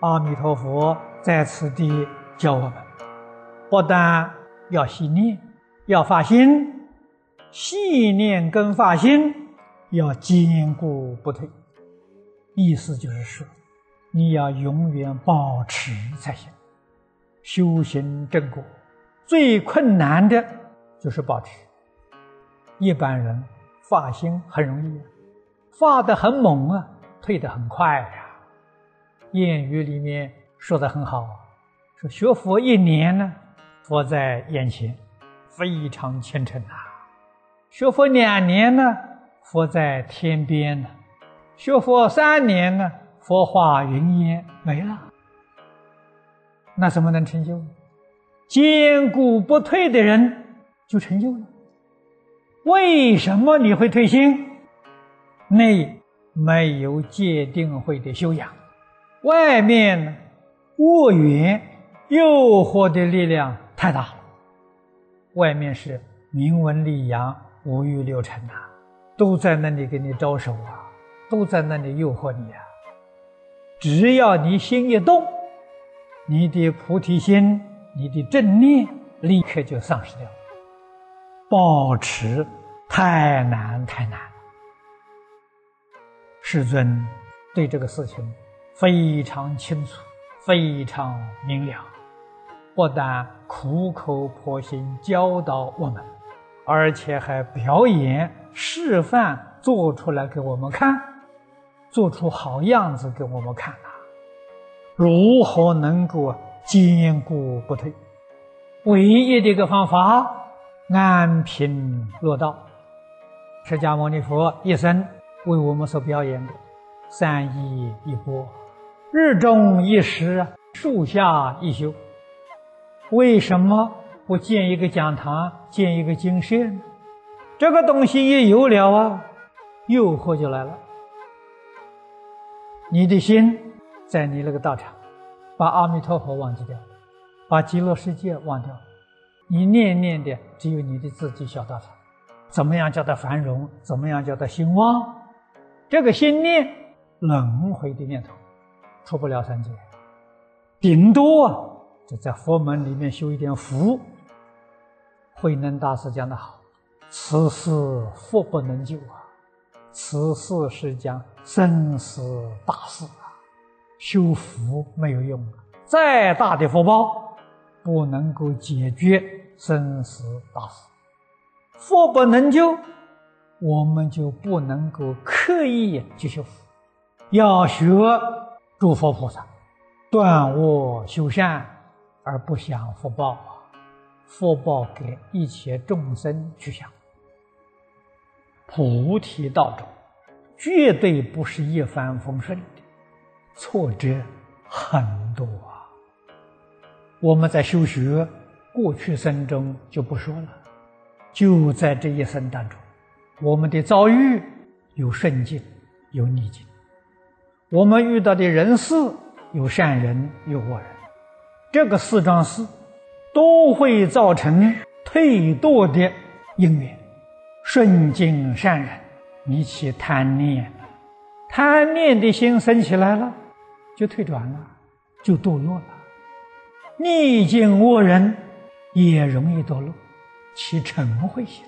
阿弥陀佛在此地教我们，不但要细念，要发心，细念跟发心要坚固不退。意思就是说，你要永远保持才行。修行正果最困难的就是保持。一般人发心很容易，发得很猛啊，退得很快呀。谚语里面说得很好，说学佛1年呢，佛在眼前，非常虔诚啊；学佛2年呢，佛在天边呢；学佛3年呢，佛化云烟没了。那怎么能成就呢？坚固不退的人就成就了。为什么你会退心？内没有戒定慧的修养，外面呢，恶缘诱惑的力量太大了。外面是名闻利养、五欲六尘啊，都在那里给你招手啊，都在那里诱惑你啊。只要你心一动，你的菩提心、你的正念立刻就丧失掉了。保持太难太难。世尊对这个事情非常清楚，非常明了，不但苦口婆心教导我们，而且还表演示范做出来给我们看，做出好样子给我们看啊！如何能够坚固不退？唯一的一个方法，安贫乐道。释迦牟尼佛一生为我们所表演的3衣1钵，日中1食，树下一宿。为什么不建一个讲堂，建一个精舍呢？这个东西一有了啊，诱惑就来了。你的心在你那个道场，把阿弥陀佛忘记掉，把极乐世界忘掉，你念念的只有你的自己小道场。怎么样叫它繁荣？怎么样叫它兴旺？这个心念轮回的念头，出不了三界，顶多就在佛门里面修一点福。慧能大师讲得好，此事福不能救啊，此事是讲生死大事啊，修福没有用啊，再大的福报不能够解决生死大事。福不能救，我们就不能够刻意去修福，要学诸佛菩萨，断恶修善，而不享福报啊！福报给一切众生去享。菩提道中绝对不是一帆风顺的，挫折很多啊。我们在修学过去生中就不说了，就在这一生当中，我们的遭遇有顺境有逆境，我们遇到的人事有善人有恶人，这个4桩事都会造成退堕的因缘。顺境善人，你起贪念，贪念的心生起来了，就退转了，就堕落了。逆境恶人也容易堕落，起嗔恚心。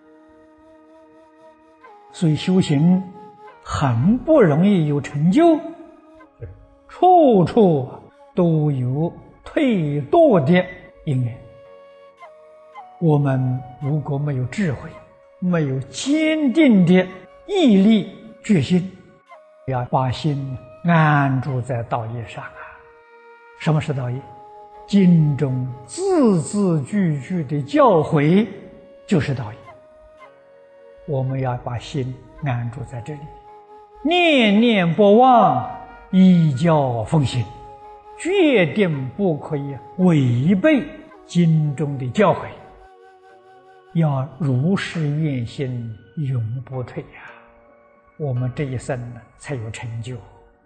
所以修行很不容易有成就，处处都有退堕的因缘。我们如果没有智慧，没有坚定的毅力决心，要把心安住在道业上啊。什么是道业？经中字字句句的教诲就是道业。我们要把心安住在这里，念念不忘，依教奉行，决定不可以违背经中的教诲，要如是愿心，永不退呀！我们这一生呢，才有成就。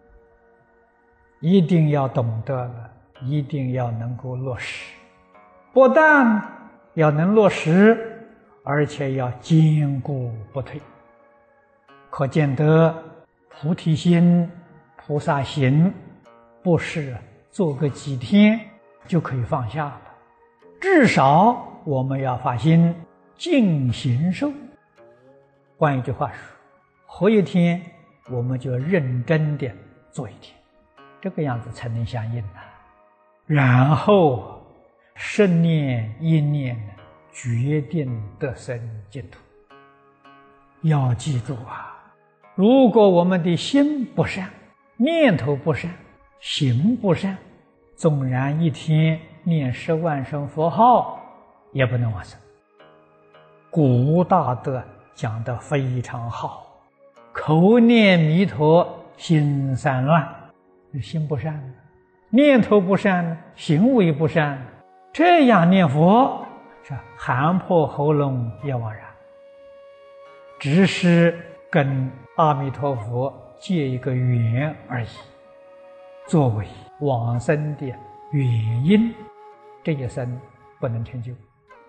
一定要懂得了，一定要能够落实，不但要能落实，而且要坚固不退。可见得菩提心、菩萨行不是做个几天就可以放下了，至少我们要发心净行受。换一句话说，活一天我们就认真的做一天，这个样子才能相应啊。然后十念一念决定得生净土。要记住啊，如果我们的心不善，念头不善，行不善，纵然一天念10万声佛号也不能往生。古大德讲得非常好，口念弥陀心散乱，心不善，念头不善，行为不善，这样念佛是喊破喉咙也枉然，只是跟阿弥陀佛结一个缘而已，作为往生的原因，这一生不能成就。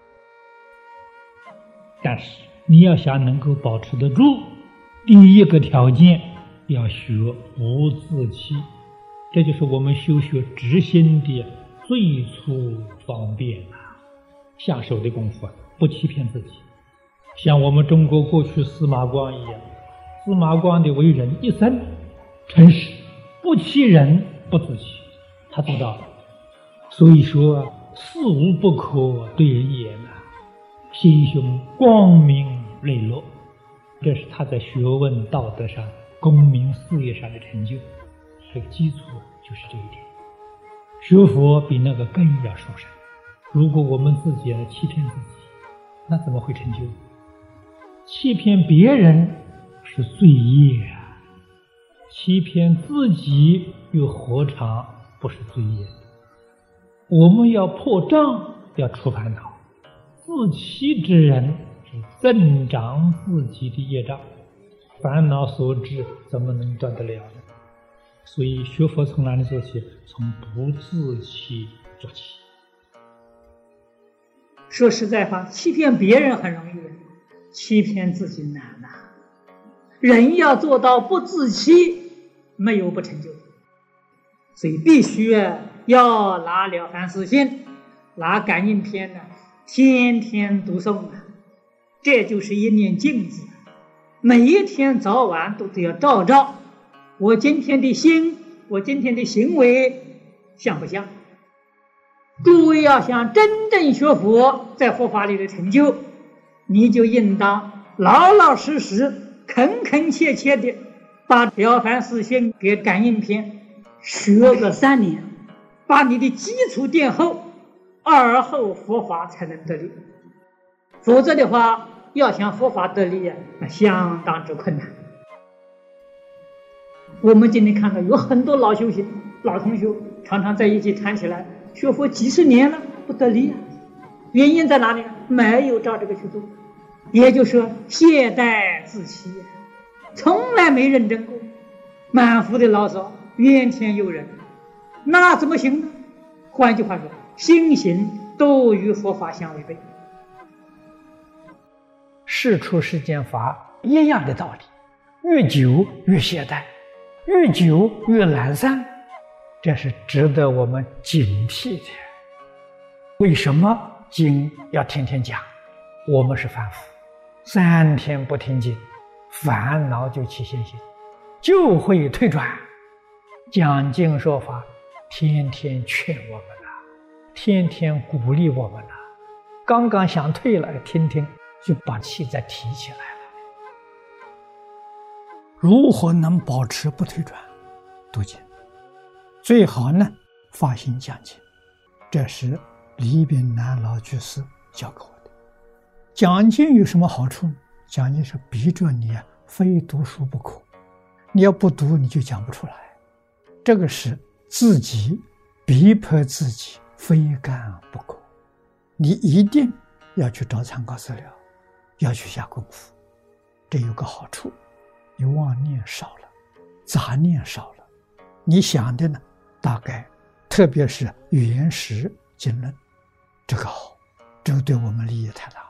但是你要想能够保持得住，第一个条件要学不自欺，这就是我们修学直心的最初方便下手的功夫不欺骗自己。像我们中国过去司马光一样，司马光的为人一生诚实，不欺人，不自欺，他做到了。所以说事无不可对人言心胸光明磊落，这是他在学问道德上公民事业上的成就。这个基础就是这一点。学佛比那个根要殊胜，如果我们自己来欺骗自己，那怎么会成就？欺骗别人是罪业欺骗自己又何尝不是罪业？我们要破障，要除烦恼。自欺之人是增长自己的业障，烦恼所致怎么能断得了呢？所以学佛从哪里做起？从不自欺做起。 说实在话，欺骗别人很容易，欺骗自己难人要做到不自欺，没有不成就。所以必须要拿了凡四训，拿感应篇天天读诵这就是一念镜子，每一天早晚都得要照照我今天的心，我今天的行为像不像。诸位要想真正学佛，在佛法里的成就，你就应当老老实实恳恳切切的把了凡四训给感应篇学个3年，把你的基础垫厚，而后佛法才能得力。否则的话，要想佛法得力相当之困难。我们今天看到有很多老修行老同学常常在一起谈起来，学佛几十年了不得力原因在哪里？没有照这个去做，也就是说懈怠自欺从来没认真过，满腹的牢骚，怨天尤人，那怎么行呢？换句话说，心行都与佛法相违背。 事出世间法一样的道理，越久越懈怠，越久越懒散，这是值得我们警惕的。为什么经要天天讲？我们是凡夫，3天不听经，烦恼就起现行，就会退转。讲经说法，天天劝我们天天鼓励我们刚刚想退了，听听就把气再提起来了。如何能保持不退转？读经，最好呢发心讲经，这是李炳南老居士教给我的。讲经有什么好处呢？讲经是逼着你非读书不可，你要不读你就讲不出来，这个是自己逼迫自己非干不可。你一定要去找参考资料，要去下功夫。这有个好处，你妄念少了，杂念少了，你想的呢大概特别是原始经论，这个好，这个对我们利益太大。